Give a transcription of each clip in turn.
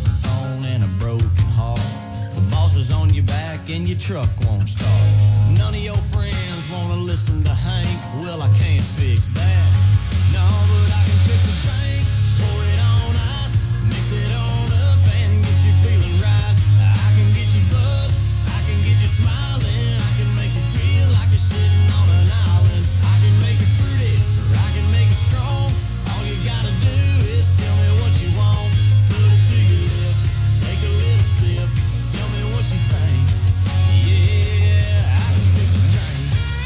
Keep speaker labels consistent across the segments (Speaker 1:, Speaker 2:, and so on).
Speaker 1: broken phone and a broken heart. The boss is on your back and your truck won't start. None of your friends wanna listen to Hank. Well, I can't fix that. No, but I can fix a drink. Pour it on ice, mix it on up and get you feeling right. I can get you buzzed, I can get you smiling. I can make you feel like you're sitting on an island. I can make it fruity, or I can make it strong. All you gotta do is tell me what you want. Put it to your lips, take a little sip. Tell me what you think. Yeah, I can fix a drink.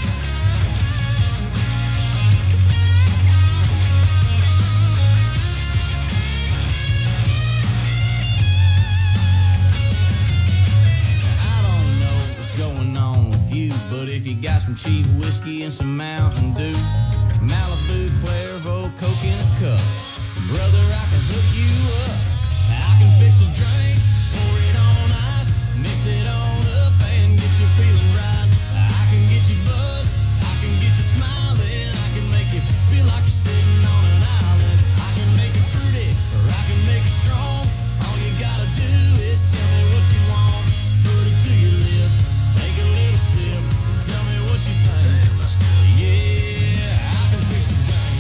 Speaker 1: I don't know what's going on with you, but if you got some cheap whiskey and some Mountain Dew, Malibu, Cuervo, Coke in a cup, brother, I can hook you up. I can fix a drink, pour it on ice, mix it on up and get you feeling right. I can get you buzzed, I can get you smiling. I can make you feel like you're sitting on an island. I can make it fruity, or I can make it strong. All you gotta do is tell me what you want. Put it to your lips, take a little sip, tell me what you think. Yeah, I can fix a drink.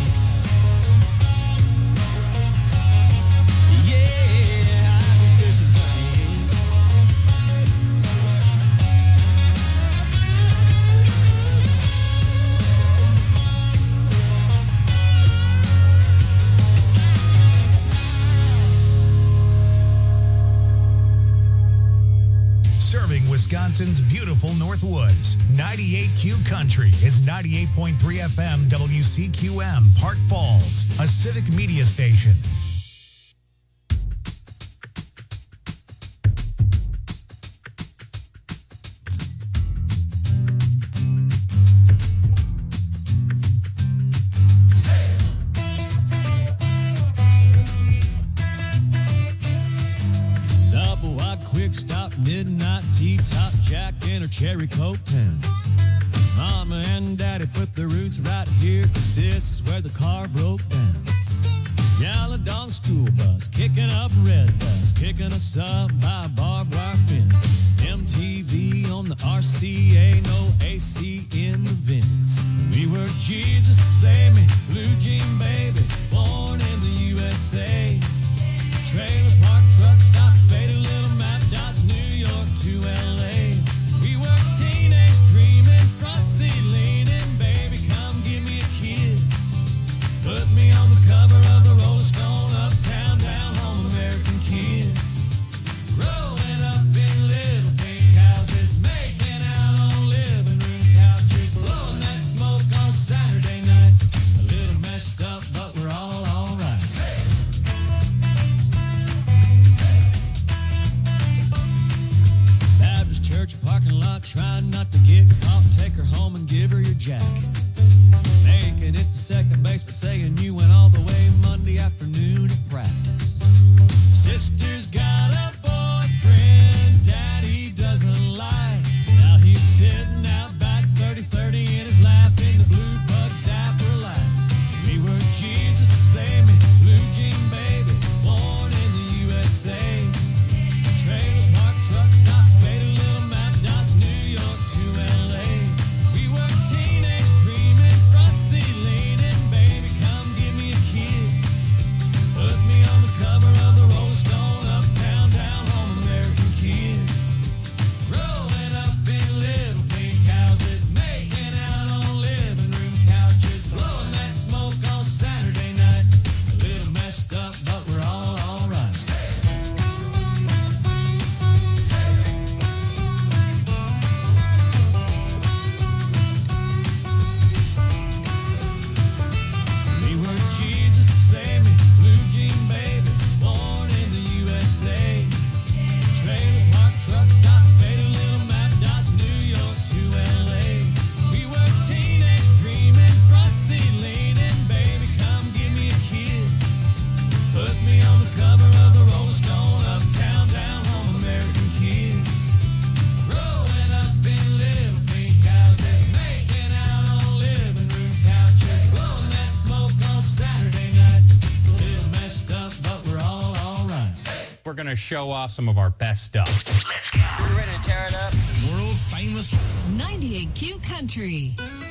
Speaker 1: Yeah, I can fix a drink.
Speaker 2: Serving Wisconsin's beautiful Northwoods. 98Q Country is 98.3 FM WCQM Park Falls, a civic media station.
Speaker 1: Double wide quick stop, midnight tea, top Jack in her cherry coke town. Mama and Daddy put their roots right here, 'cause this is where the car broke down. Yellow dog school bus, kicking up red bus, kicking us up by a barbed wire fence. MTV on the RCA, no AC in the vents. We were Jesus, save me, blue jean baby, born in the USA. Trailer park, truck stop, faded little map dots, New York to LA. We were teenage dreaming, front seat leaning, baby, come give me a kiss. Put me on the cover of the Rolling Stone, uptown, down home, American kids. Rolling up in little pink houses, making out on living room couches, blowing that smoke on Saturday night. A little messed up, but we're all right. Baptist church parking lot, trying not to get caught. Take her home and give her your jacket. Making it to second base, but saying you went all the way Monday afternoon to practice. Sister's got a boyfriend, Daddy doesn't like. Now he's sitting out back 30-30 in his lap in the blue bug zapper light. We were Jesus, save me, blue jean baby, born in the USA. Trailer park, truck stop, faded little map dots, New York to LA. We were teenage dreaming, front seat leaning, baby, come give me a kiss. Put me on
Speaker 3: we're going to show off some of our best stuff.
Speaker 4: Let's go. We're ready to tear it up.
Speaker 5: World famous
Speaker 6: 98Q Country.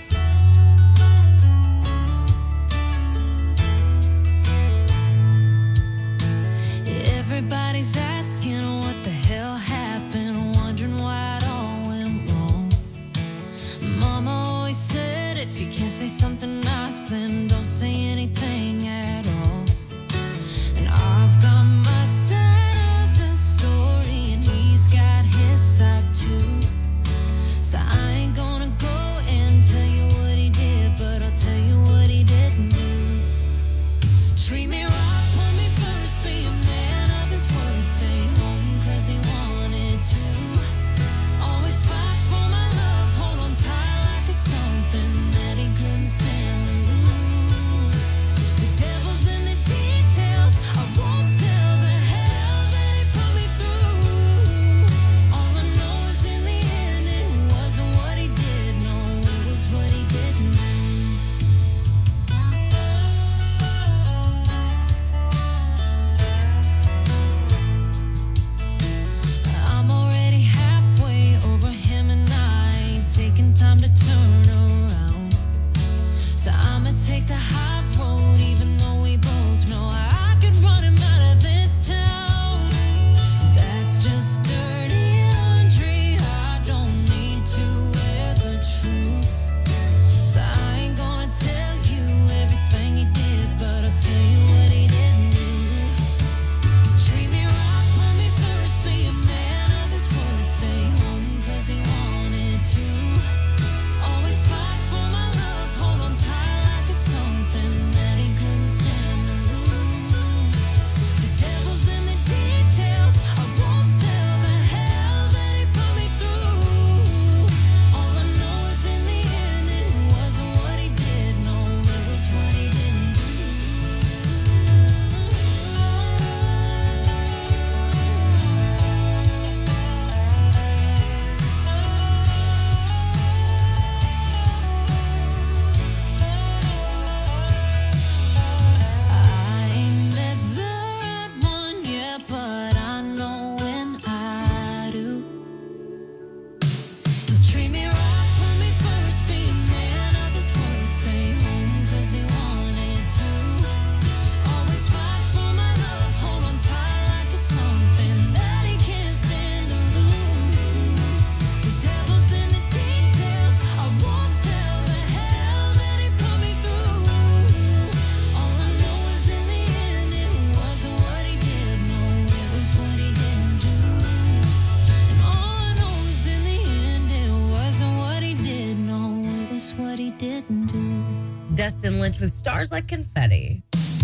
Speaker 7: Everybody's asking what the hell happened, wondering why it all went wrong. Mama always said if you can't say something nice, then don't say anything at all. And I've got my side of the story, and he's got his side too. So I ain't gonna go and tell you what he did, but I'll tell you what he didn't do. Treat me right, put me first, be a man of his word, stay home 'cause he wanted to. Always fight for my love, hold on tight like it's something that he couldn't stand to lose. The devil's in the details, I won't tell the hell that he put me through. All I know is in the end it wasn't what he did, no, it was what he didn't do. I'm already halfway over him and I ain't taking time to turn around. So I'ma take the high road even though we both know I could run him out of this town. That's just dirty laundry, I don't need to wear the truth. So I ain't gonna tell you everything he did, but I'll tell you what he didn't do. Treat me right, put me first, be a man of his word, stay home 'cause he wanted to. Always fight for my love, hold on tight like it's something that he couldn't stand to lose. The devil's in the details, I won't tell the hell that he put me through. All I know is in the end it wasn't what he did, no, it was what he didn't do. I ain't met the right one yet, but I know when I do. He'll treat me right, put me first, be a man of his word, stay home 'cause he wanted to. Always fight for my love, hold on tight like it's something that he can't stand to lose. The devil's in the details, I won't tell the hell that he put me through. All I know is in the end it wasn't what he did, no, it was what he didn't do. And all I know is in the end it wasn't what he did, no, it was what he didn't do.
Speaker 6: Dustin Lynch with Stars Like Confetti.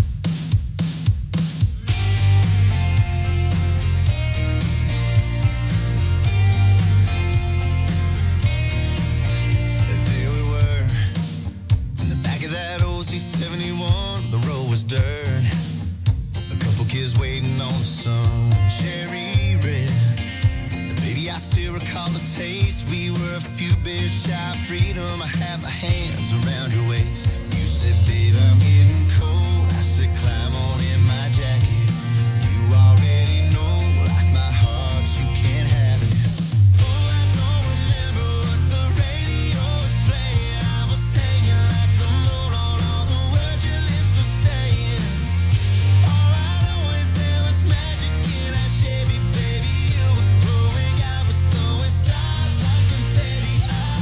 Speaker 5: There we were, in the back of that old C71, the road was dirt. A couple kids waiting on the sun, cherry red. And baby, I still recall the taste. We were a few beers shy of freedom. I had my hands around your waist. You said, babe, I'm getting cold. I said, climb on in my jacket. You already know, like my heart, you can't have it. Oh, I don't remember what the radio was playing. I was hanging like the moon on all the words your lips were saying. All I know is there was magic in that Chevy, baby. You were glowing, I was throwing stars like confetti.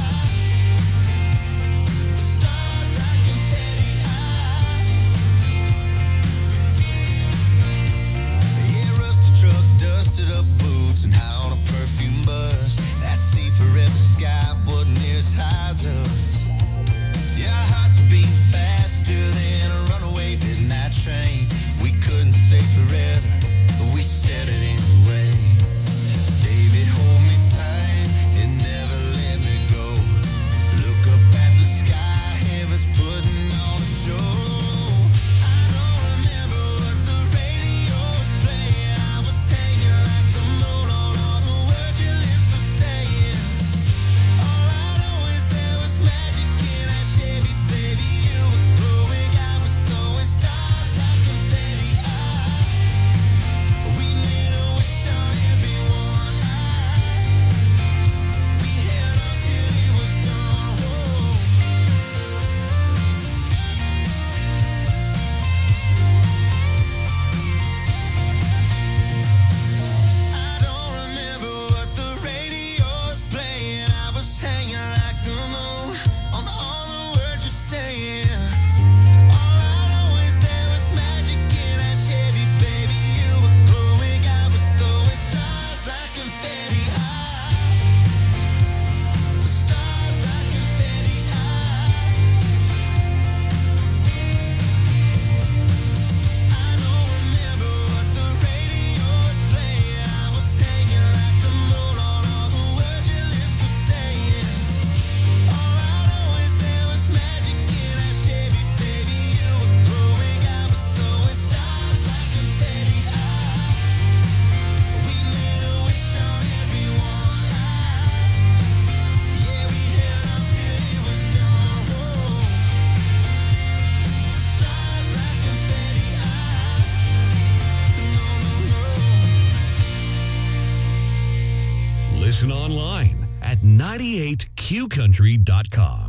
Speaker 5: Stars like confetti. Yeah, rusted truck, dusted up boots, and high on a perfume bus. That sea forever sky wasn't near as high as us. Yeah, our hearts were beating faster than a runaway midnight train. We couldn't say forever, but we said it anyway. Baby, hold me tight and never let me go. Look up at the sky, heaven's putting on a show. I don't remember what the radio was playing. I was hanging like the moon on all the
Speaker 8: Listen online at 98qcountry.com.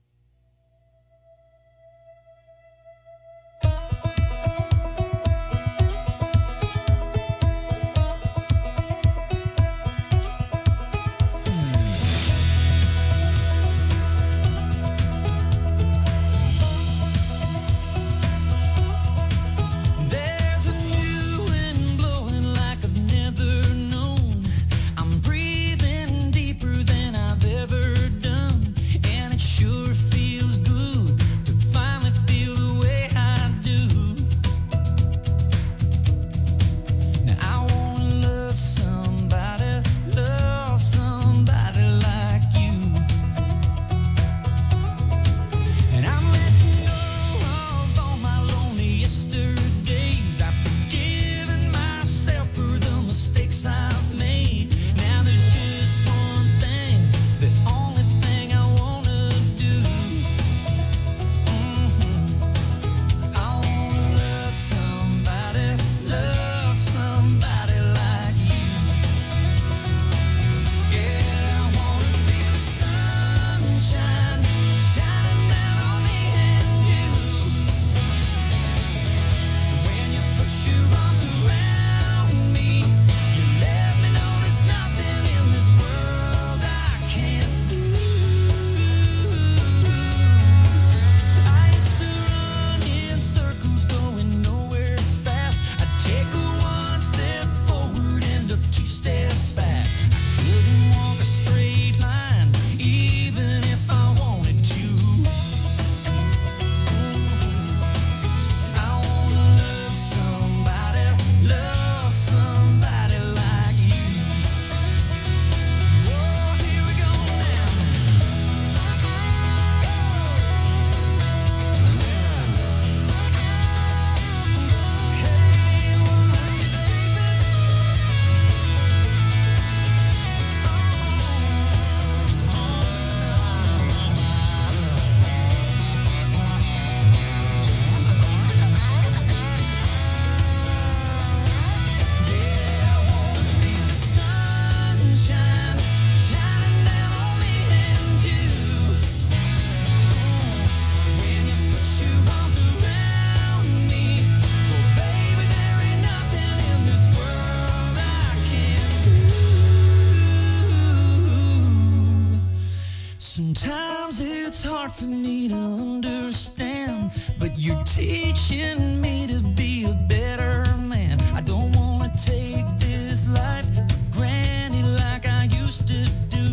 Speaker 9: Sometimes it's hard for me to understand, but you're teaching me to be a better man. I don't want to take this life for granted like I used to do.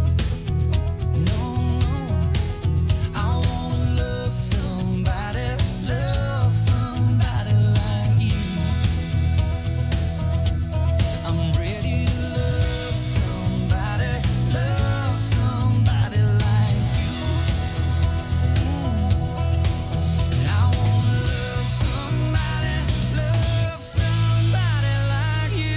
Speaker 9: No, no. I want to love somebody like you. I'm ready to love somebody like you. I want to love somebody like you.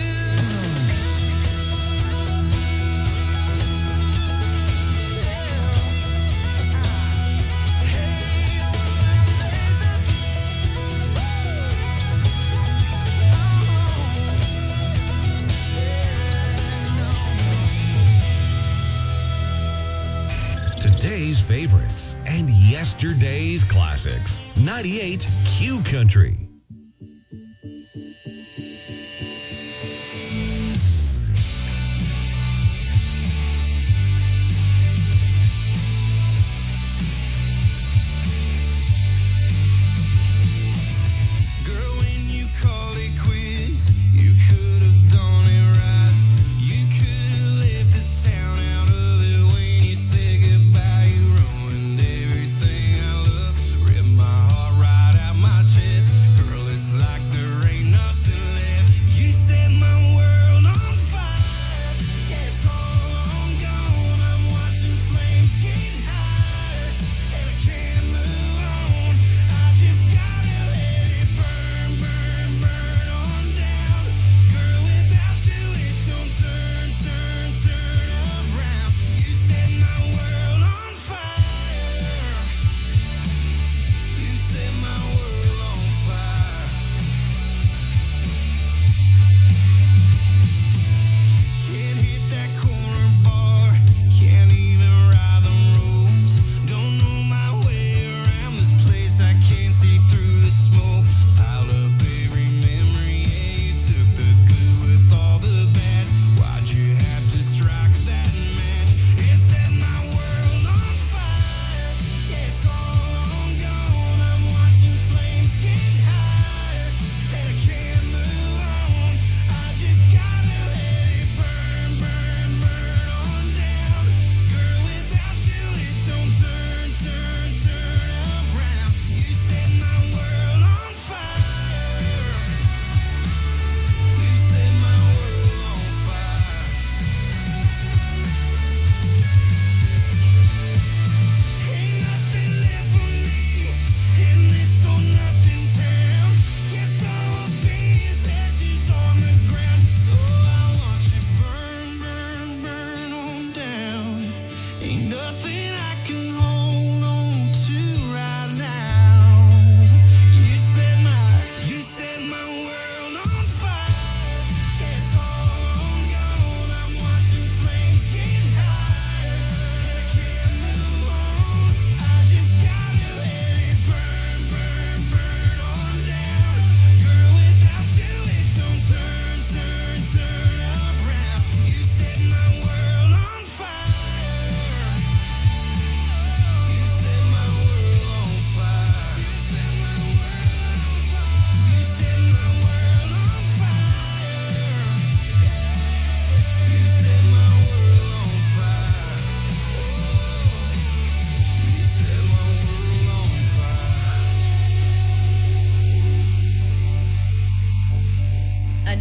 Speaker 8: Today's favorites and yesterday's classics. 98 Q Country.
Speaker 5: Girl, when you called it quits, you could have done it right. You could have left the sound out of it when you said goodbye. You ruined everything I love. Ripped my heart right out my chest. Girl,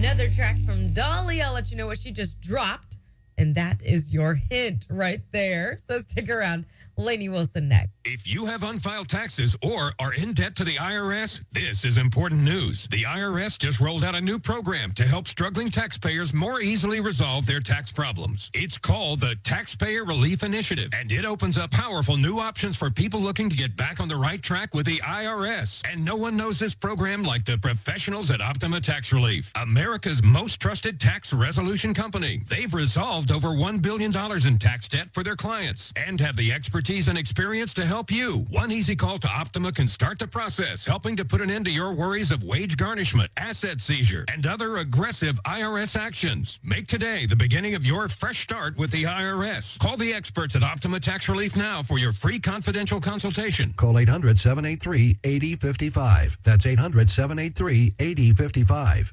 Speaker 6: another track from Dolly. I'll let you know what she just dropped. And that is your hint right there. So stick around. Lainey Wilson next.
Speaker 8: If you have unfiled taxes or are in debt to the IRS, this is important news. The IRS just rolled out a new program to help struggling taxpayers more easily resolve their tax problems. It's called the Taxpayer Relief Initiative, and it opens up powerful new options for people looking to get back on the right track with the IRS. And no one knows this program like the professionals at Optima Tax Relief, America's most trusted tax resolution company. They've resolved over $1 billion in tax debt for their clients and have the expertise and experience to help you. One easy call to Optima can start the process, helping to put an end to your worries of wage garnishment, asset seizure, and other aggressive IRS actions. Make today the beginning of your fresh start with the IRS. Call the experts at Optima Tax Relief now for your free confidential consultation.
Speaker 10: Call 800-783-8055. That's 800-783-8055.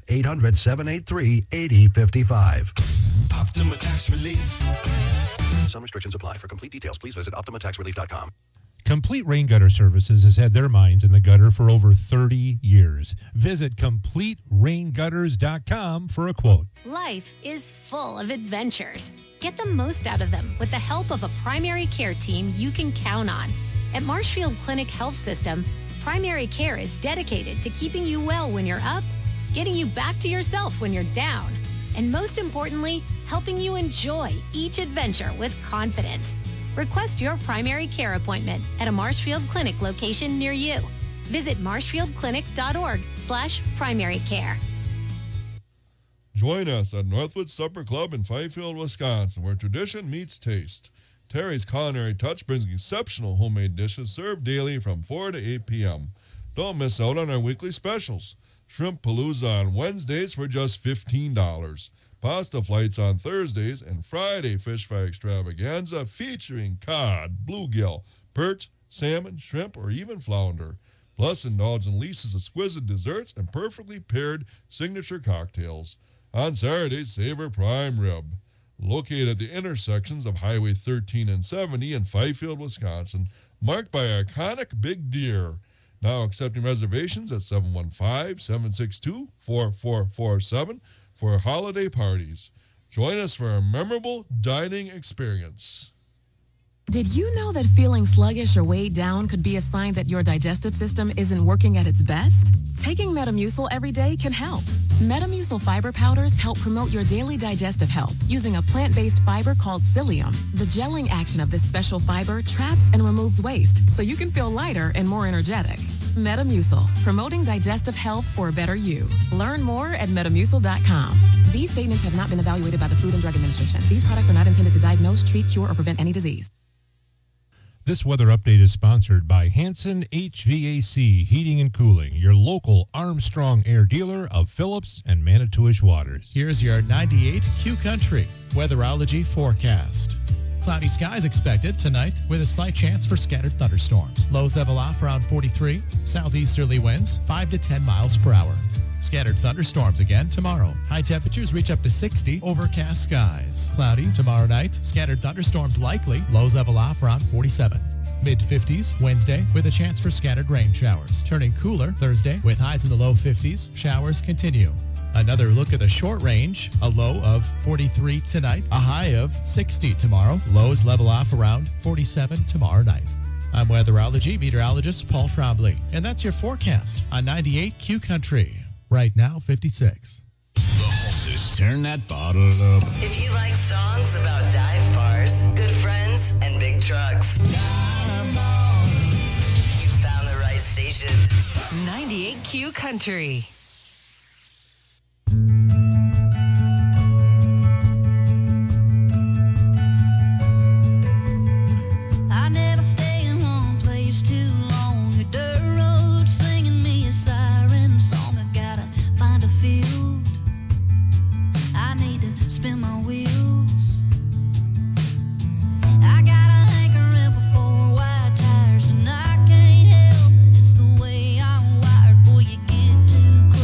Speaker 10: 800-783-8055.
Speaker 8: Optima Tax Relief.
Speaker 10: Some restrictions apply. For complete details, please visit OptimaTaxRelief.com.
Speaker 11: Complete Rain Gutter Services has had their minds in the gutter for over 30 years. Visit CompleteRainGutters.com for a quote.
Speaker 12: Life is full of adventures. Get the most out of them with the help of a primary care team you can count on. At Marshfield Clinic Health System, primary care is dedicated to keeping you well when you're up, getting you back to yourself when you're down, and most importantly, helping you enjoy each adventure with confidence. Request your primary care appointment at a Marshfield Clinic location near you. Visit marshfieldclinic.org/primary care.
Speaker 13: Join us at Northwood Supper Club in Fifield, Wisconsin, where tradition meets taste. Terry's Culinary Touch brings exceptional homemade dishes served daily from 4 to 8 p.m. Don't miss out on our weekly specials. Shrimp Palooza on Wednesdays for just $15. Pasta flights on Thursdays, and Friday fish fry extravaganza featuring cod, bluegill, perch, salmon, shrimp, or even flounder. Plus, indulge in Lisa's exquisite desserts and perfectly paired signature cocktails. On Saturdays, savor prime rib. Located at the intersections of Highway 13 and 70 in Fifield, Wisconsin, marked by iconic big deer. Now accepting reservations at 715-762-4447 for holiday parties. Join us for a memorable dining experience.
Speaker 14: Did you know that feeling sluggish or weighed down could be a sign that your digestive system isn't working at its best? Taking Metamucil every day can help. Metamucil fiber powders help promote your daily digestive health using a plant-based fiber called psyllium. The gelling action of this special fiber traps and removes waste so you can feel lighter and more energetic. Metamucil, promoting digestive health for a better you. Learn more at Metamucil.com. These statements have not been evaluated by the Food and Drug Administration. These products are not intended to diagnose, treat, cure, or prevent any disease.
Speaker 11: This weather update is sponsored by Hanson HVAC Heating and Cooling, your local Armstrong Air dealer of Phillips and Manitowish Waters.
Speaker 15: Here's your 98 Q Country weatherology forecast. Cloudy skies expected tonight with a slight chance for scattered thunderstorms. Lows level off around 43. Southeasterly winds 5 to 10 miles per hour. Scattered thunderstorms again tomorrow. High temperatures reach up to 60. Overcast skies. Cloudy tomorrow night. Scattered thunderstorms likely. Lows level off around 47. Mid-50s Wednesday with a chance for scattered rain showers. Turning cooler Thursday with highs in the low 50s. Showers continue. Another look at the short range. A low of 43 tonight. A high of 60 tomorrow. Lows level off around 47 tomorrow night. I'm weatherology meteorologist Paul Trombley, and that's your forecast on 98 Q Country. Right now, 56.
Speaker 8: The hostess. Turn that bottle up.
Speaker 16: If you like songs about dive bars, good friends, and big trucks, you found the right station.
Speaker 6: 98 Q Country.
Speaker 7: I never stay in one place too long. A dirt road singing me a siren song. I gotta find a field. I need to spin my wheels. I got a hankering for 4 wide tires, and I can't help it. It's the way I'm wired. Boy, you get too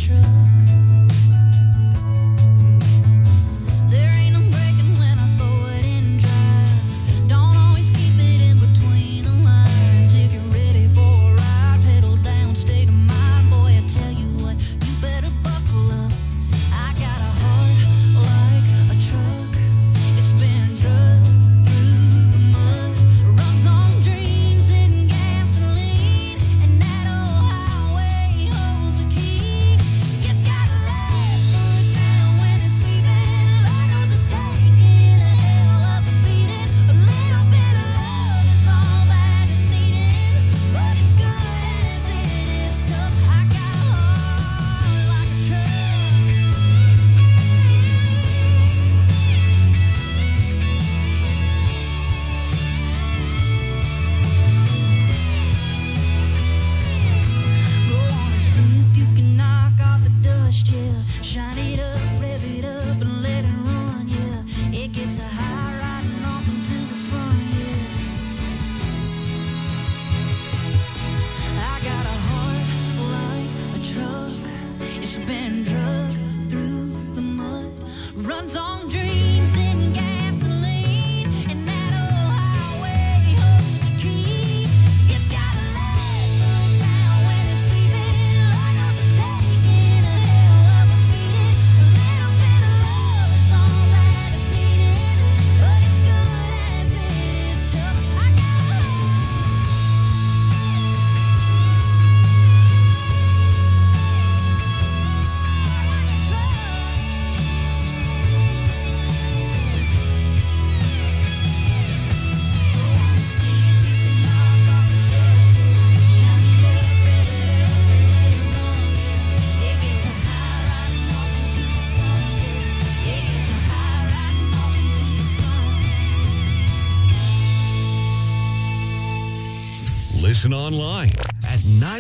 Speaker 17: Listen online at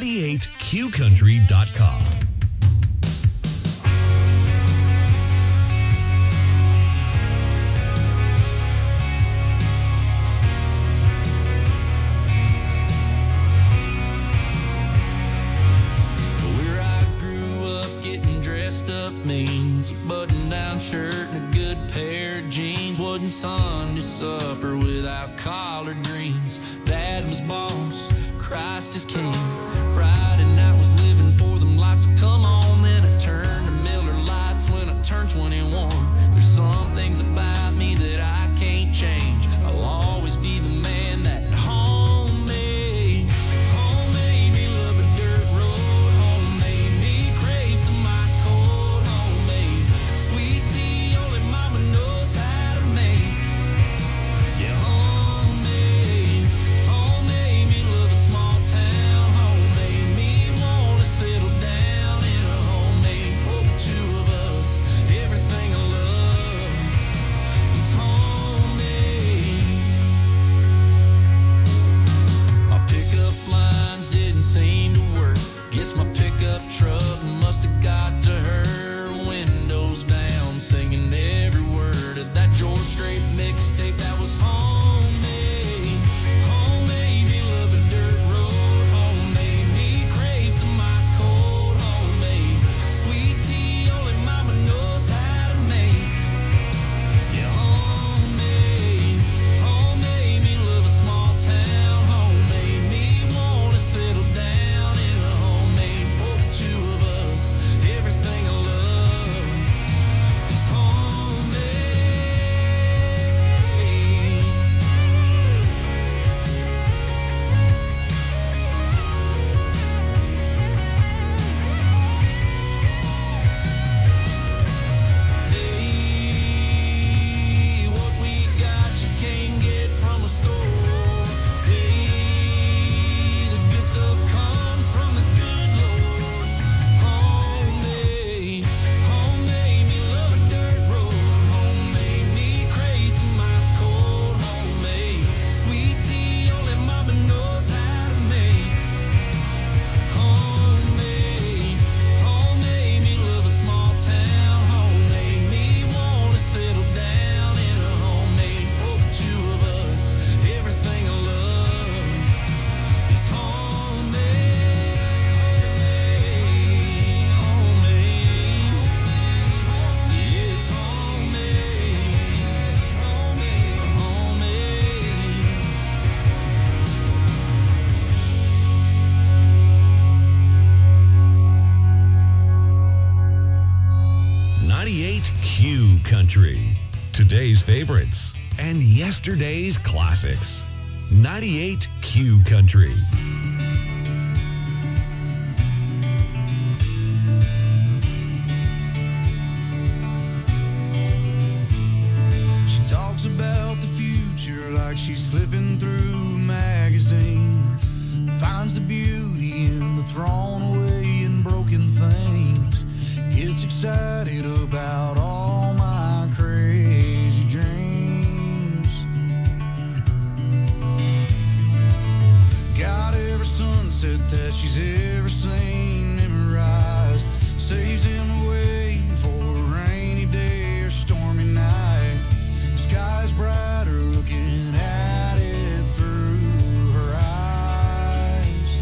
Speaker 17: 98qcountry.com.
Speaker 9: Where I grew up, getting dressed up means a button-down shirt and a good pair of jeans. Wasn't Sunday supper without collard greens. Dad was boss, Christ is king. Friday night was living for them lights to come on. Then I turned to Miller Lights when I turned 21. There's some things about me that I can't change. I'll always be the man that home made. Home made me love a dirt road. Home made me crave some ice cold. Homemade sweet tea only mama knows how to make. Yeah, home
Speaker 17: 98Q Country. Today's favorites and yesterday's classics. 98Q Country.
Speaker 18: She talks about the future like she's flipping through a magazine. Finds the beauty in the thrown away and broken things. Gets excited about all my crazy dreams. Got every sunset that she's ever seen memorized. Saves him away for a rainy day or stormy night. Sky's brighter looking at it through her eyes.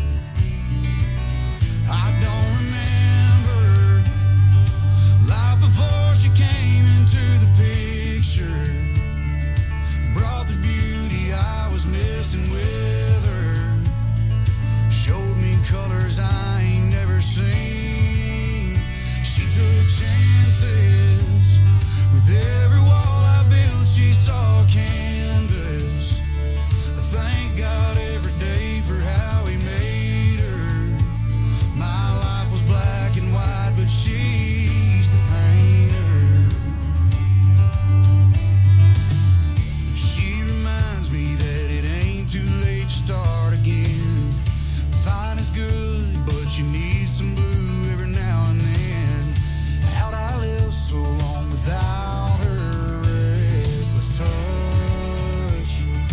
Speaker 18: I don't remember life before she came into the picture. Brought the beauty I was missing with her. Showed me colors I ain't never seen. She took chances with every wall I built. She saw canvas. I thank God every day for how he made her. My life was black and white, but she's the painter. She reminds me that it ain't too late to start again. Fine is good, but you need some blue every now and then. How'd I live so long without her reckless touch?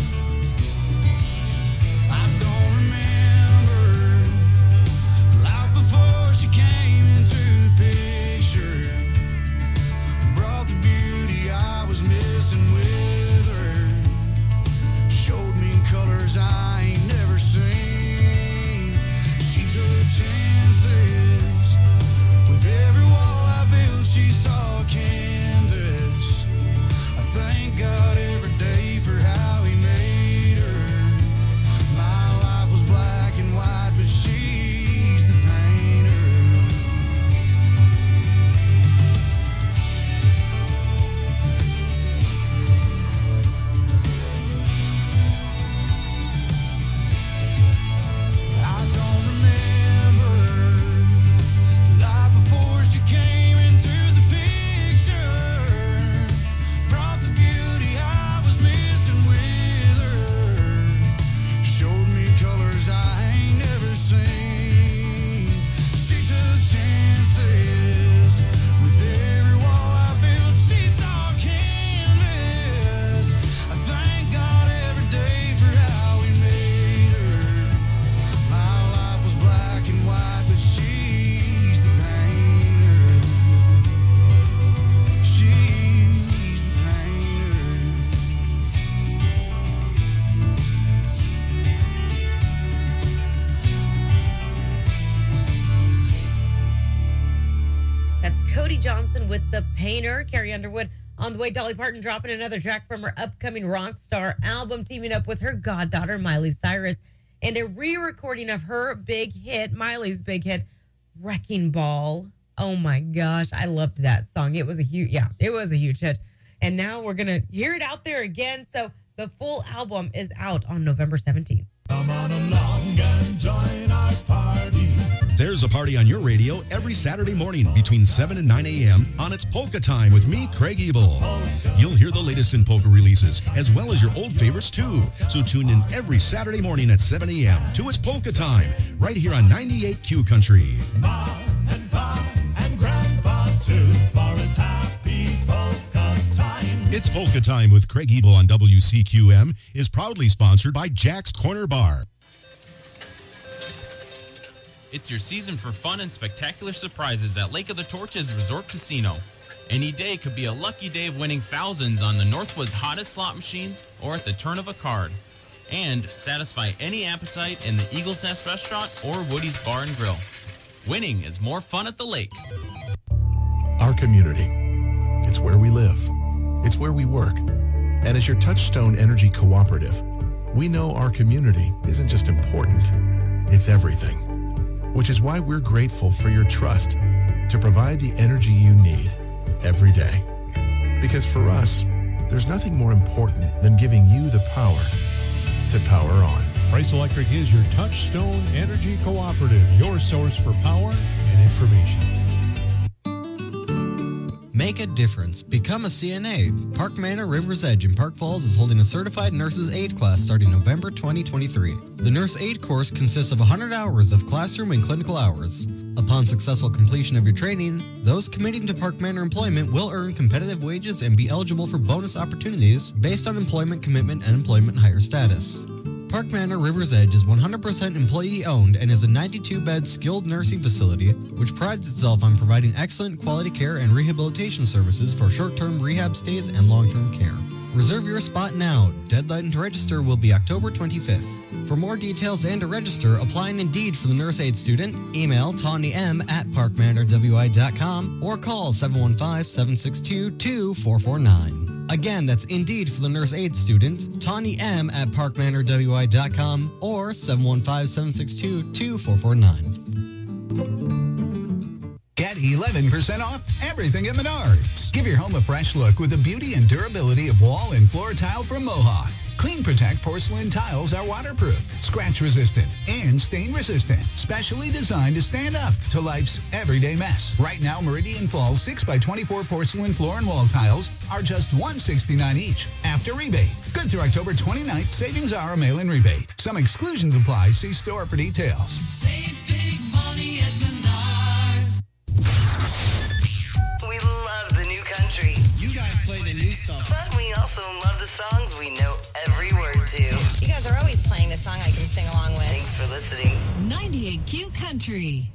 Speaker 18: I don't remember life before she came into the picture. Brought the beauty I was missing with her. Showed me colors I ain't never seen. She took chances with every wall I built. She saw canvas. I thank God every day for how he made her. My life was black and white, but she's the painter. I don't remember life before she came into the picture. Brought the beauty I was missing with her. Showed me colors I ain't never seen. She took chances with every wall I built. She saw canvas. I thank God every day for how he made her. My life was black and white, but she's the painter. She's the painter.
Speaker 6: That's Cody Johnson with The Painter. Carrie Underwood on the way. Dolly Parton dropping another track from her upcoming Rockstar album, teaming up with her goddaughter, Miley Cyrus, and a re-recording of her big hit, Miley's big hit, Wrecking Ball. Oh my gosh, I loved that song. It was a huge hit. And now we're going to hear it out there again. So the full album is out on November 17th.
Speaker 19: Come on along and join our party.
Speaker 20: There's a party on your radio every Saturday morning between 7 and 9 a.m. on It's Polka Time with me, Craig Ebel. You'll hear the latest in polka releases, as well as your old favorites, too. So tune in every Saturday morning at 7 a.m. to It's Polka Time, right here on 98Q Country.
Speaker 19: Mom and Pop and Grandpa, too, for it's happy polka time.
Speaker 20: It's Polka Time with Craig Ebel on WCQM is proudly sponsored by Jack's Corner Bar.
Speaker 21: It's your season for fun and spectacular surprises at Lake of the Torches Resort Casino. Any day could be a lucky day of winning thousands on the Northwood's hottest slot machines or at the turn of a card. And satisfy any appetite in the Eagle's Nest Restaurant or Woody's Bar and Grill. Winning is more fun at the lake.
Speaker 22: Our community. It's where we live. It's where we work. And as your Touchstone Energy Cooperative, we know our community isn't just important, it's everything. Which is why we're grateful for your trust to provide the energy you need every day. Because for us, there's nothing more important than giving you the power to power on.
Speaker 11: Price Electric is your Touchstone Energy Cooperative, your source for power and information.
Speaker 1: Make a difference. Become a CNA. Park Manor River's Edge in Park Falls is holding a Certified Nurses Aid class starting November 2023. The Nurse Aid course consists of 100 hours of classroom and clinical hours. Upon successful completion of your training, those committing to Park Manor employment will earn competitive wages and be eligible for bonus opportunities based on employment commitment and employment hire status. Park Manor River's Edge is 100% employee-owned and is a 92-bed skilled nursing facility which prides itself on providing excellent quality care and rehabilitation services for short-term rehab stays and long-term care. Reserve your spot now. Deadline to register will be October 25th. For more details and to register, apply on Indeed for the Nurse Aid student, email TawnyM@parkmanorwi.com or call 715-762-2449. Again, that's Indeed for the Nurse Aid student, Tawny M at parkmanorwi.com or 715-762-2449.
Speaker 2: Get 11% off everything at Menards. Give your home a fresh look with the beauty and durability of wall and floor tile from Mohawk. Clean Protect porcelain tiles are waterproof, scratch resistant, and stain resistant. Specially designed to stand up to life's everyday mess. Right now, Meridian Falls 6x24 porcelain floor and wall tiles are just $169 each after rebate. Good through October 29th. Savings are a mail-in rebate. Some exclusions apply. See store for details.
Speaker 9: Save big money at Menards.
Speaker 16: We love the new country.
Speaker 9: You guys play the new stuff.
Speaker 16: But we also love the songs we know every word to.
Speaker 23: You guys are always playing the song I can sing along with.
Speaker 16: Thanks for listening.
Speaker 24: 98Q Country.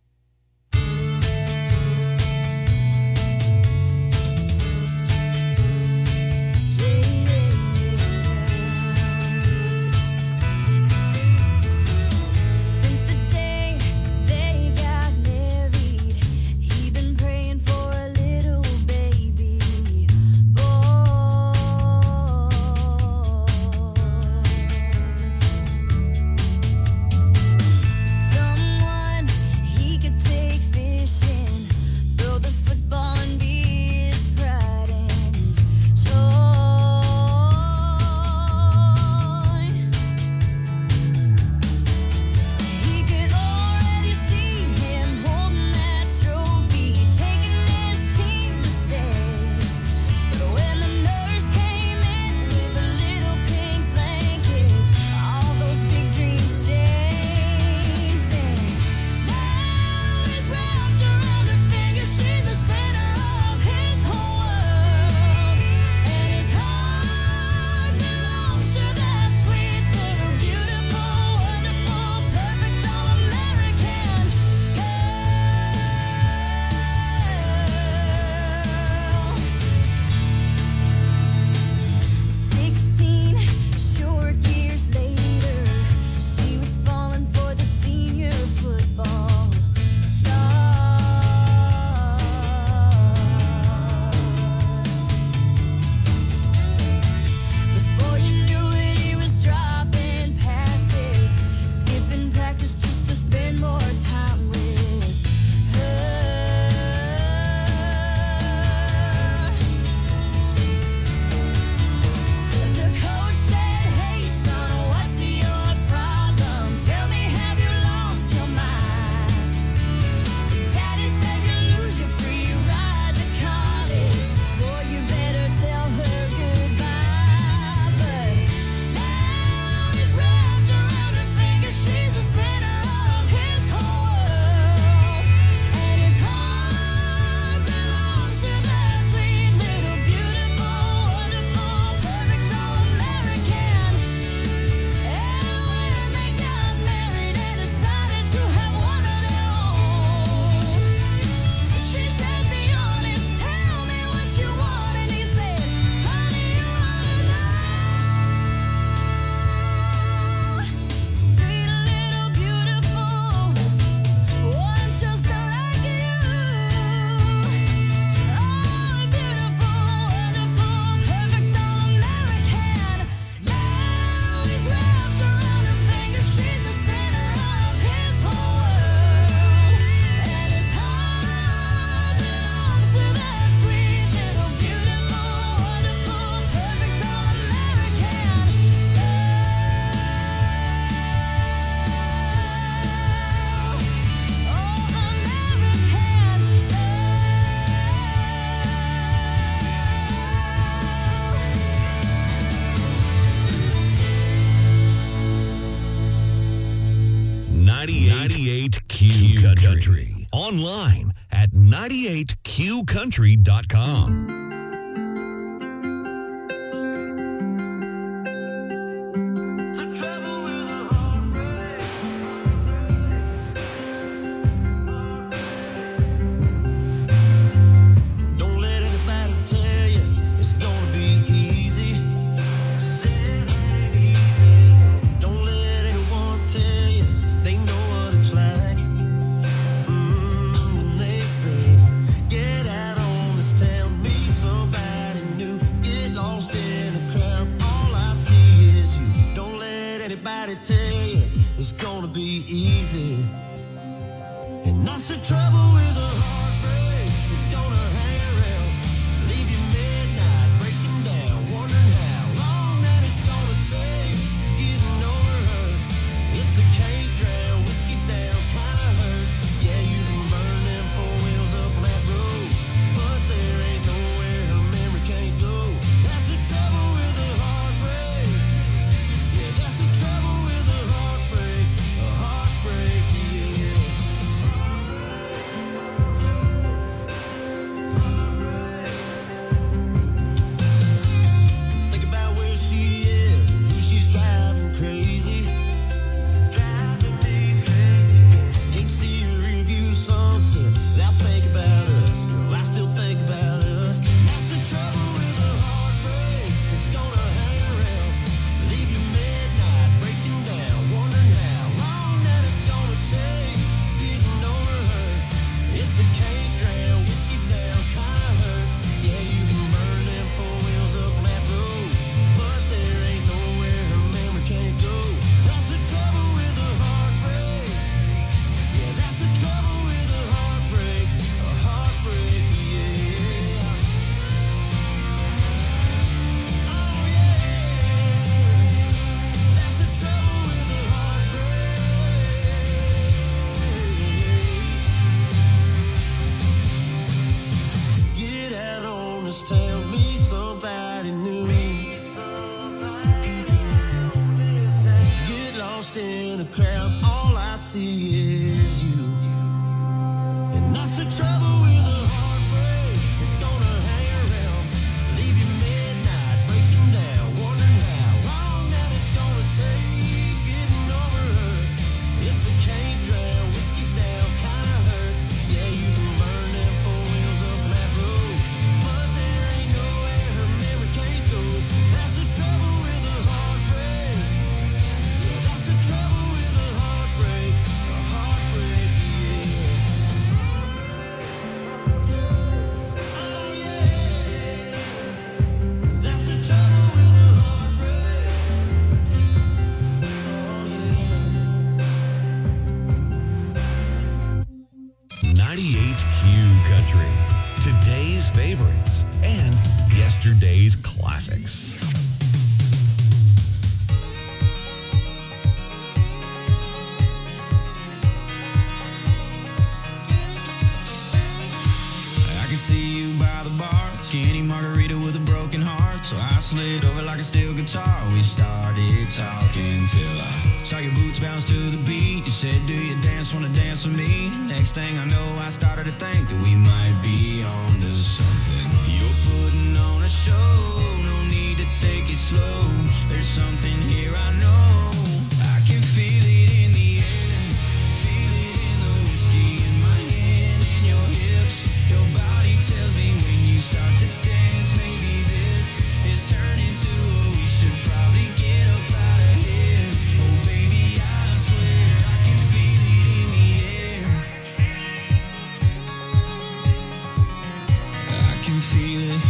Speaker 7: Since the day they got married, he been praying for a little baby boy. Someone
Speaker 17: Country. Online at 98QCountry.com.
Speaker 18: Don't let anybody tell you it's gonna be easy. Don't let anyone tell you they know what it's like. When they say, get out on this town, meet somebody new, get lost in a crowd. All I see is you. Don't let anybody tell you it's gonna be easy. And that's the trouble with a heartbreak. It's gonna hang around, leave you midnight, breaking down, wondering how long that it's gonna take getting over her. It's a can't drown, whiskey down kind of hurt. Yeah, you can burn them four wheels up on that road, but there ain't nowhere her memory can't go. That's the trouble with a heartbreak. Yeah, that's the trouble with a heartbreak. A heartbreak, yeah. Think about where she is and who she's driving crazy. Driving me crazy. Can't see her review sunset without thinking about us. Girl, I still think about us. That's the trouble with a heartbreak. It's gonna hang around, leave you midnight, breaking down, wondering how long that it's gonna take getting over her. It's a can't drown, whiskey down kind of hurt. Yeah, you can burn them four wheels up on that road, but there ain't nowhere her memory can't go. That's the trouble with a heartbreak. Yeah, that's the trouble with a heartbreak. A heartbreak, yeah. Oh yeah. That's the trouble with a heartbreak. Get out on this town, meet somebody new. Get lost in a crowd, all I see is you. And that's the trouble with a heartbreak. It's gonna hang around, leave you midnight, breaking down, wondering how long that it's gonna take getting over her. It's a can't drown, whiskey down kind of hurt. Yeah, you can burn them four wheels up on that road, but there ain't nowhere her memory can't go. That's the trouble with a heartbreak. Yeah, that's the trouble with a heartbreak. A heartbreak, yeah. Oh yeah. That's the trouble with a heartbreak. Oh yeah.
Speaker 17: 98Q Country. Today's favorites and yesterday's classics.
Speaker 9: I can see you by the bar, skinny margarita with a broken heart. So I slid over like a steel guitar. We started talking till I saw your boots bounce to the beat. You said, do you dance, wanna dance with me? Next thing I know, I started to think that we might be on to something. You're putting on a show, no need to take it slow. There's something here I know. I can feel it in the air, feel it in the whiskey in my hand and your hips. Your body tells me when you start to dance, maybe this is turning to a we should probably get up out of here. Oh baby, I swear I can feel it in the air. I can feel it.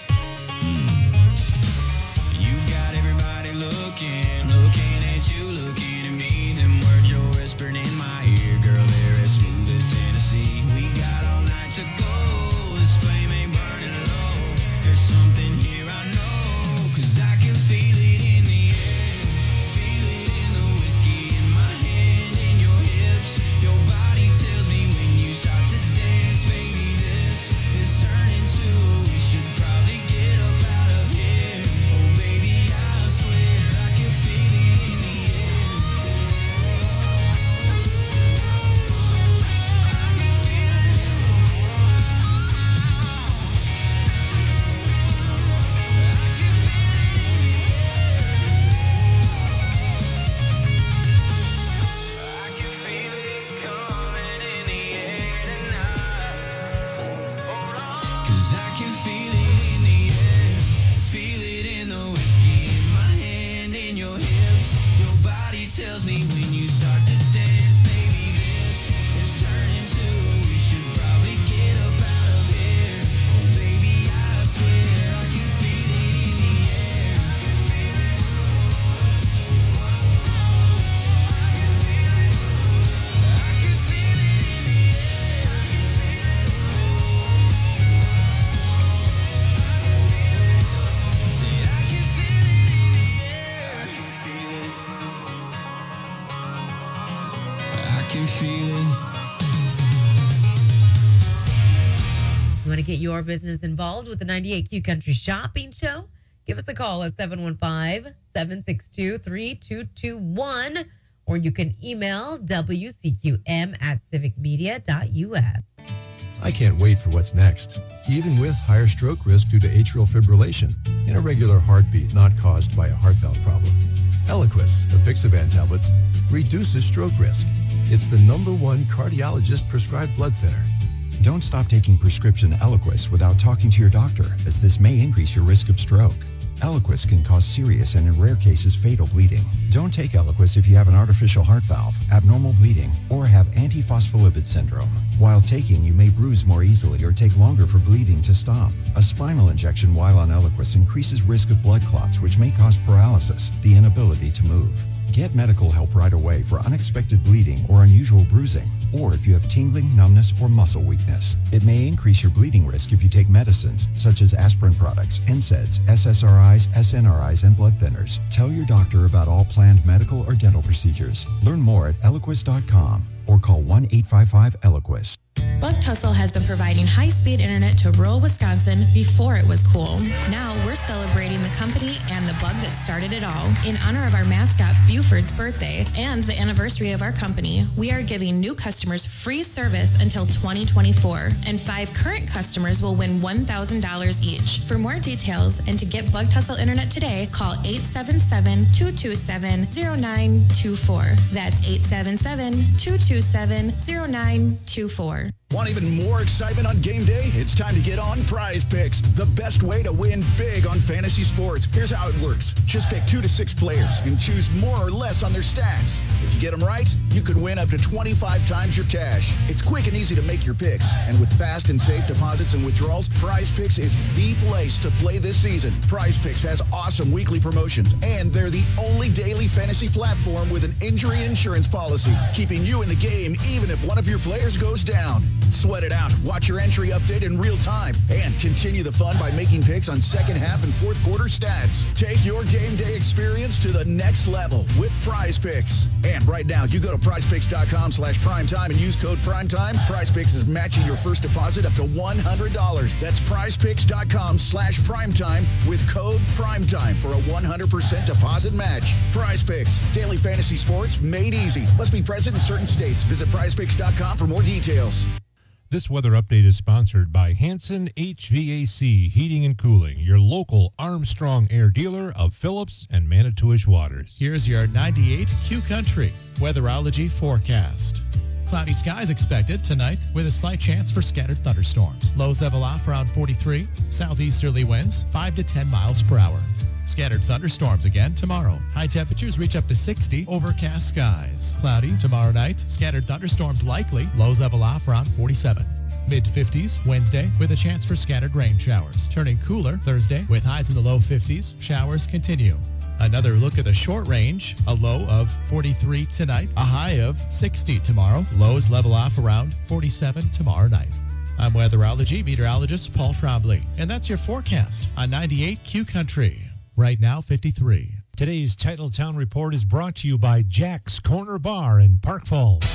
Speaker 9: You got everybody looking at you, looking at me. Them words you're whispering in my ear, girl, they're as smooth as Tennessee. We got all night to go, this flame ain't burning low. There's something here I know, 'cause I can feel it in the air, feel it in the whiskey in my hand and your hips. Your body tells me when you start to dance, baby, this is turning to a we should tells me when you start to dance, baby, this is turning to we should probably get up out of here. Oh, baby, I swear I can feel it in the air. I can feel it in the air. Say I can feel it in the air. I can feel it.
Speaker 6: You want to get your business involved with the 98Q Country Shopping Show? Give us a call at 715-762-3221, or you can email wcqm@civicmedia.us.
Speaker 3: I can't wait for what's next. Even with higher stroke risk due to atrial fibrillation, an irregular heartbeat not caused by a heart valve problem, Eliquis, the Pixaban tablets, reduces stroke risk. It's the #1 cardiologist-prescribed blood thinner.
Speaker 4: Don't stop taking prescription Eliquis without talking to your doctor, as this may increase your risk of stroke. Eliquis can cause serious and in rare cases fatal bleeding. Don't take Eliquis if you have an artificial heart valve, abnormal bleeding, or have antiphospholipid syndrome. While taking, you may bruise more easily or take longer for bleeding to stop. A spinal injection while on Eliquis increases risk of blood clots, which may cause paralysis, the inability to move. Get medical help right away for unexpected bleeding or unusual bruising, or if you have tingling, numbness, or muscle weakness. It may increase your bleeding risk if you take medicines such as aspirin products, NSAIDs, SSRIs, SNRIs, and blood thinners. Tell your doctor about all planned medical or dental procedures. Learn more at Eliquis.com or call 1-855-ELIQUIS.
Speaker 5: Bug Tussle has been providing high-speed internet to rural Wisconsin before it was cool. Now we're celebrating the company and the bug that started it all. In honor of our mascot Buford's birthday and the anniversary of our company, we are giving new customers free service until 2024, and 5 current customers will win $1,000 each. For more details and to get Bug Tussle internet today, call 877-227-0924. That's 877-227-0924.
Speaker 10: Want even more excitement on game day? It's time to get on Prize Picks, the best way to win big on fantasy sports. Here's how it works. Just pick 2 to 6 players and choose more or less on their stats. If you get them right, you could win up to 25 times your cash. It's quick and easy to make your picks. And with fast and safe deposits and withdrawals, Prize Picks is the place to play this season. Prize Picks has awesome weekly promotions, and they're the only daily fantasy platform with an injury insurance policy, keeping you in the game even if one of your players goes down. Sweat it out. Watch your entry update in real time and continue the fun by making picks on second half and fourth quarter stats. Take your game day experience to the next level with Prize Picks. And right now, you go to prizepicks.com/primetime and use code primetime. Prize Picks is matching your first deposit up to $100. That's prizepicks.com/primetime with code primetime for a 100% deposit match. Prize Picks, daily fantasy sports made easy. Must be present in certain states. Visit prizepicks.com for more details.
Speaker 11: This weather update is sponsored by Hanson HVAC Heating and Cooling, your local Armstrong Air dealer of Phillips and Manitowish Waters.
Speaker 15: Here's your 98Q Country weatherology forecast. Cloudy skies expected tonight with a slight chance for scattered thunderstorms. Lows level off around 43. Southeasterly winds 5 to 10 miles per hour. Scattered thunderstorms again tomorrow. High temperatures reach up to 60. Overcast skies. Cloudy tomorrow night. Scattered thunderstorms likely. Lows level off around 47. Mid-50s Wednesday with a chance for scattered rain showers. Turning cooler Thursday with highs in the low 50s. Showers continue. Another look at the short range. A low of 43 tonight. A high of 60 tomorrow. Lows level off around 47 tomorrow night. I'm weatherology meteorologist Paul Trombley, and that's your forecast on 98Q Country. Right now, 53.
Speaker 25: Today's Titletown Report is brought to you by Jack's Corner Bar in Park Falls.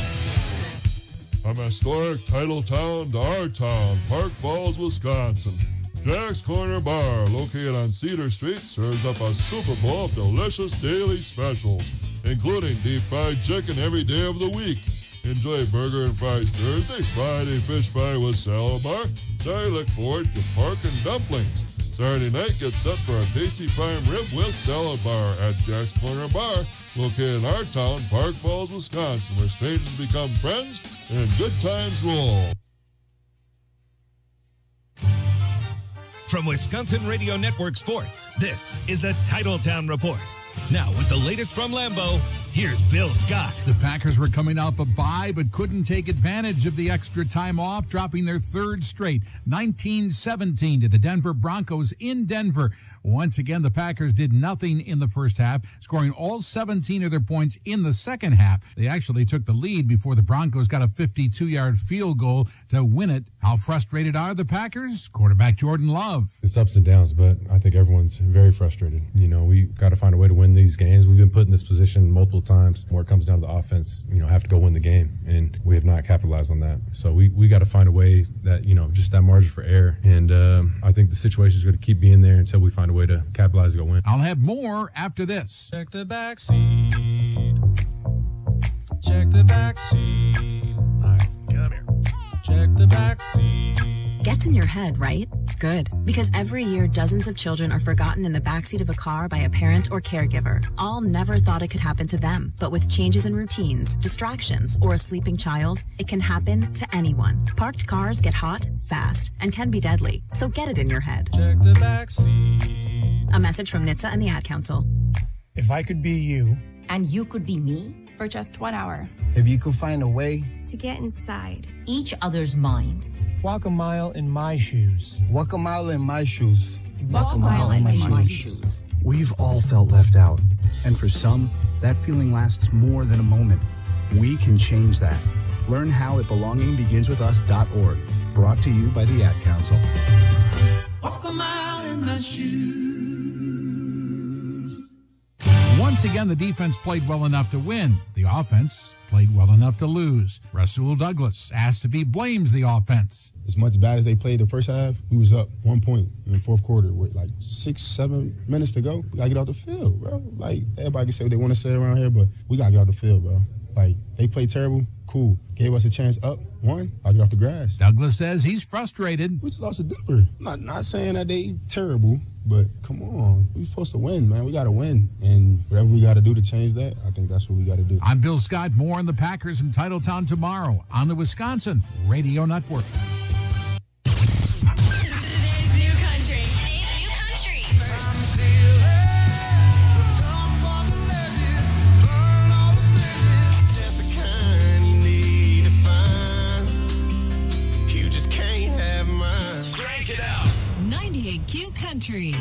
Speaker 13: From historic Titletown to our town, Park Falls, Wisconsin. Jack's Corner Bar, located on Cedar Street, serves up a super bowl of delicious daily specials, including deep fried chicken every day of the week. Enjoy burger and fries Thursday, Friday fish fry with salad bar. Saturday, look forward to pork and dumplings. Saturday night, get set for a tasty prime rib with salad bar at Jack's Corner Bar, located in our town, Park Falls, Wisconsin, where strangers become friends and good times roll.
Speaker 26: From Wisconsin Radio Network Sports, this is the Titletown Report.
Speaker 17: Now, with the latest from Lambeau, here's Bill Scott.
Speaker 8: The Packers were coming off a bye, but couldn't take advantage of the extra time off, dropping their third straight, 19-17 to the Denver Broncos in Denver. Once again, the Packers did nothing in the first half, scoring all 17 of their points in the second half. They actually took the lead before the Broncos got a 52-yard field goal to win it. How frustrated are the Packers? Quarterback Jordan Love.
Speaker 12: It's ups and downs, but I think everyone's very frustrated. You know, we got to find a way to win these games. We've been put in this position multiple times where it comes down to the offense, have to go win the game, and we have not capitalized on that. So we got to find a way that, just that margin for error. And I think the situation is going to keep being there until we find a way to capitalize and go win.
Speaker 8: I'll have more after this.
Speaker 9: Check the back seat. Check the back seat.
Speaker 14: All right, come here.
Speaker 9: Check the back seat.
Speaker 19: Gets in your head, right? Good. Because every year, dozens of children are forgotten in the backseat of a car by a parent or caregiver. All never thought it could happen to them. But with changes in routines, distractions, or a sleeping child, it can happen to anyone. Parked cars get hot, fast, and can be deadly. So get it in your head.
Speaker 9: Check the back seat.
Speaker 19: A message from NHTSA and the Ad Council.
Speaker 20: If I could be you.
Speaker 26: And you could be me for just 1 hour.
Speaker 20: If you could find a way.
Speaker 26: To get inside each other's mind.
Speaker 20: Walk a mile in my shoes. Walk a mile in my shoes.
Speaker 26: Walk a mile in my shoes.
Speaker 27: We've all felt left out. And for some, that feeling lasts more than a moment. We can change that. Learn how at belongingbeginswithus.org. Brought to you by the Ad Council.
Speaker 9: Walk a mile in my shoes.
Speaker 8: Once again, the defense played well enough to win. The offense played well enough to lose. Rasul Douglas asked if he blames the offense.
Speaker 27: As much bad as they played the first half, we was up 1 point in the fourth quarter with 6-7 minutes to go. We got to get off the field, bro. Everybody can say what they want to say around here, but we got to get off the field, bro. They played terrible. Cool. Gave us a chance up. Won. I'll get off the grass.
Speaker 8: Douglas says he's frustrated.
Speaker 27: We just lost a Denver. I'm not saying that they terrible, but come on. We're supposed to win, man. We got to win. And whatever we got to do to change that, I think that's what we got to do.
Speaker 8: I'm Bill Scott. More on the Packers in Titletown tomorrow on the Wisconsin Radio Network.
Speaker 24: Q Country.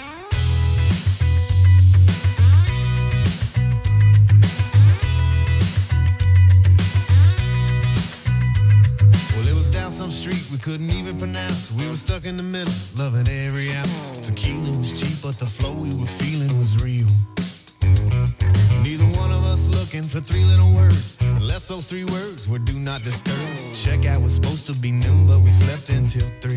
Speaker 18: Well, it was down some street we couldn't even pronounce. We were stuck in the middle, loving every ounce. Tequila was cheap, but the flow we were feeling was real. Neither one of us looking for 3 little words, unless those 3 words were do not disturb. Checkout was supposed to be noon, but we slept until 3.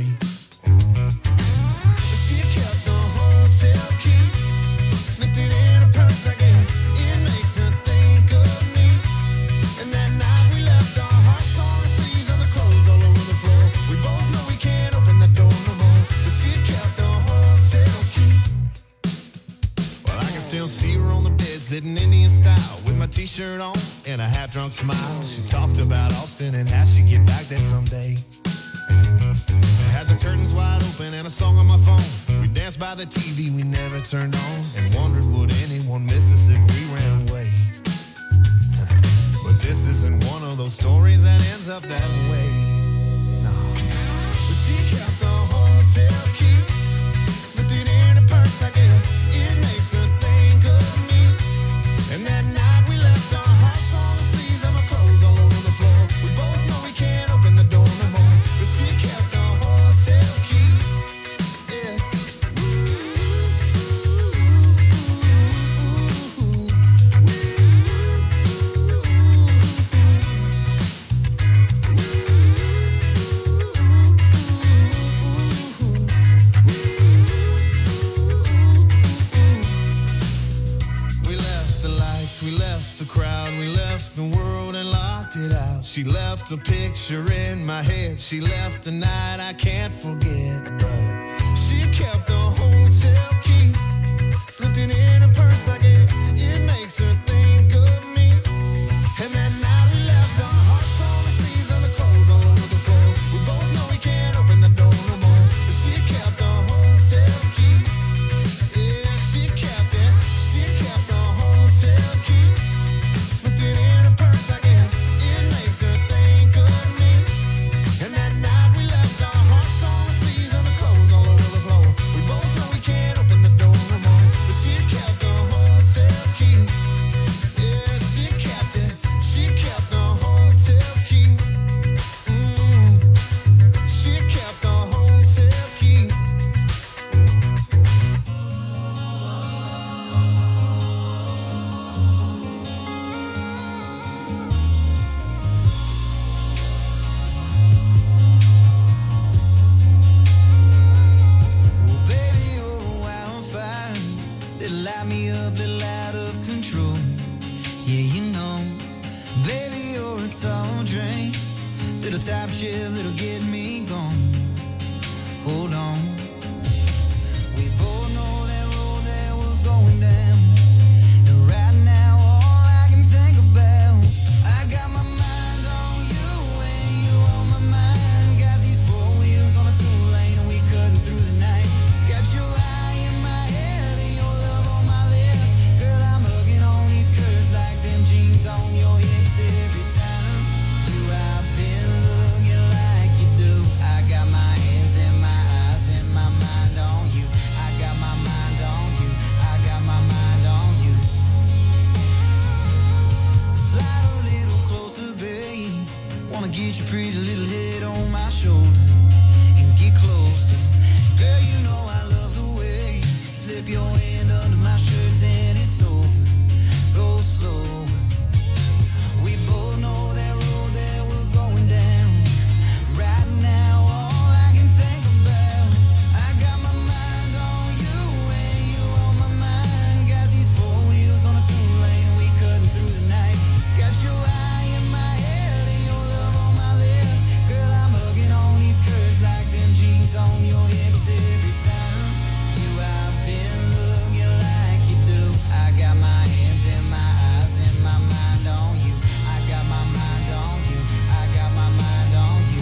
Speaker 18: She kept the hotel key, slipped it in her purse, I guess. It makes her think of me. And that night we left our hearts on the sleeves and the clothes all over the floor. We both know we can't open the door no more, but she kept the hotel key. Well, I can still see her on the bed, sitting Indian style, with my t-shirt on and a half-drunk smile. She talked about Austin and how she'd get back there someday. Had the curtains wide open and a song on my phone. We danced by the TV we never turned on, and wondered would anyone miss us if we ran away. But this isn't one of those stories that ends up that way. No. But she kept the hotel key, slipped it in her purse, I guess. It makes her think of me. And that night we left our hearts on the sleeves and my clothes all over the floor. We both know we can't open the door no more, but she kept the hotel key. Yeah. We left the lights, we left the crowd, we left the world and locked it out. She left a picture in my head, she left a night I can't forget. But she kept the hotel key, slipped it in her purse, I guess. It makes her think of me. And that night we left our hearts on the sleeves and the clothes all over the floor. We both know we can't open the door no more, but she kept the hotel key. Yeah, she kept it. She kept the We both know we can't open the door no more. But she kept the hotel key. Yeah, she kept it. She kept the hotel key. She kept the hotel key. Baby, you're a wildfire. Little light me up, little out of control. Yeah, you know. Baby, you're a tall drink. Little top shift, little get me gone. Hold on. We both know that road that we're going down. And right now, all I can think about, I got my mind on you and you on my mind. Got these four wheels on a two-lane and we cutting through the night. Got your eye in my head and your love on my lips. Girl, I'm hugging on these curves like them jeans on your hips every time. You have been looking like you do. I got my hands and my eyes and my mind on you. I got my mind on you. I got my mind on you. Slide a little closer, babe. Wanna get your pretty little head on my shoulder and get closer. Girl, you know I love the way you slip your hand under my shirt, then it's over. Go slow. We both know that road that we're going down. Right now, all I can think about, I got my mind on you and you on my mind. Got these four wheels on a two-lane and we cutting through the night. Got your eye in my head and your love on my lips. Girl, I'm hugging on these curves like them jeans on your hips every time. You have been looking like you do. I got my hands and my eyes and my mind on you. I got my mind on you. I got my mind on you.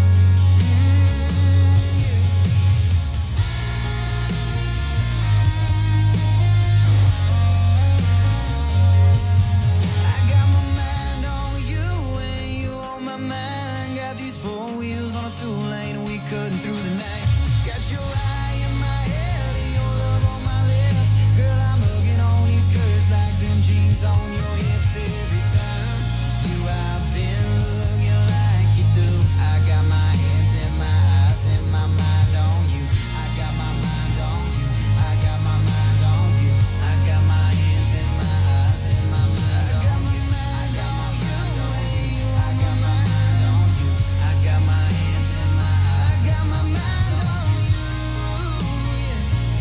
Speaker 18: I got my mind on you and you on my mind. Got these four wheels on a two-lane and we cutting through the night. Got your eye in my head and your love on my lips. Girl, I'm hugging on these curves like them jeans on your hips every time. You have been looking like you do. I got my hands and my eyes and my mind on you. I got my mind on you. I got my mind on you. I got my hands and my eyes and my mind on you. I got my mind on you. I got my mind on you. I got my hands and my eyes. I got my mind on you. Yeah.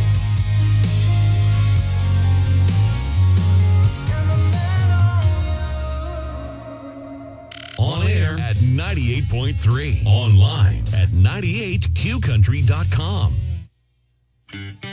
Speaker 18: Got my mind on you.
Speaker 17: On air at 98.3. Online at 98qcountry.com.